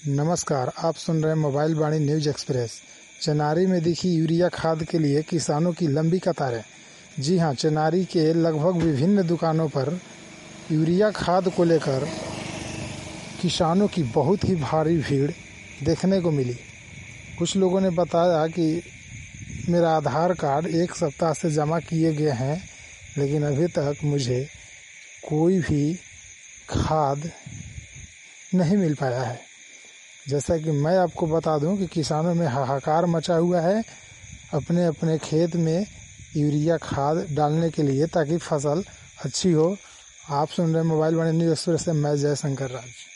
नमस्कार, आप सुन रहे हैं mobile Vaani news express. Chenari में दिखी यूरिया खाद के लिए किसानों की लंबी कतारें। जी हां, चेनारी के लगभग विभिन्न दुकानों पर यूरिया खाद को लेकर किसानों की बहुत ही भारी भीड़ देखने को मिली। कुछ लोगों ने बताया कि मेरा आधार कार्ड 1 सप्ताह से जमा किए गए हैं, लेकिन अभी तक मुझे कोई भी खाद नहीं मिल पाया है। जैसा कि मैं आपको बता दूं कि किसानों में हाहाकार मचा हुआ है अपने अपने खेत में यूरिया खाद डालने के लिए, ताकि फसल अच्छी हो। आप सुन रहे मोबाइल वाणी न्यूज़ एक्सप्रेस से मैं जयशंकर राज।